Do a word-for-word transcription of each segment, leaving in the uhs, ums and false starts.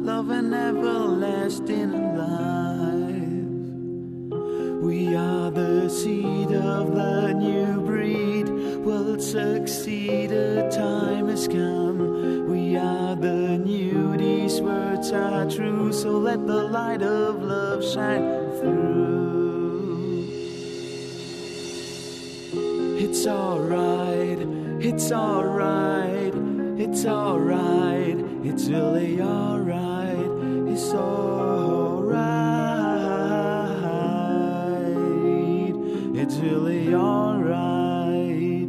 love and everlasting life. We are the seed of the new breed. Will succeed, a time has come. We are the new, these words are true. So let the light of love shine through. It's alright, it's alright, it's alright, it's really alright, it's alright, it's really alright.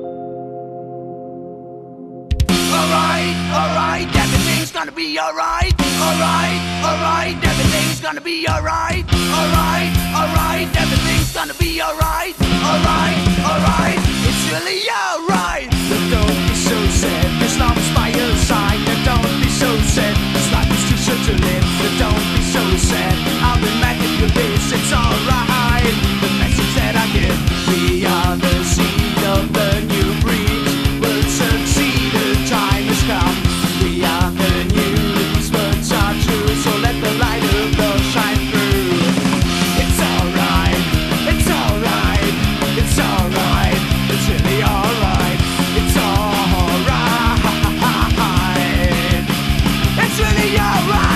Alright, alright, everything's gonna be alright. Alright, alright, everything's gonna be alright. Alright, alright, everything's gonna be alright. Alright, alright, it's really alright. But don't be so sad, as long as by your side. Now don't be so sad, this life is too short to live. But don't be so sad, I'll be back if you miss. It's alright, the message that I give. We are the seed of the new breed. We'll succeed, the time has come. We are the new, these words are true. So let the light of love shine through. It's alright, it's alright, it's alright, it's really alright, it's alright, it's really alright.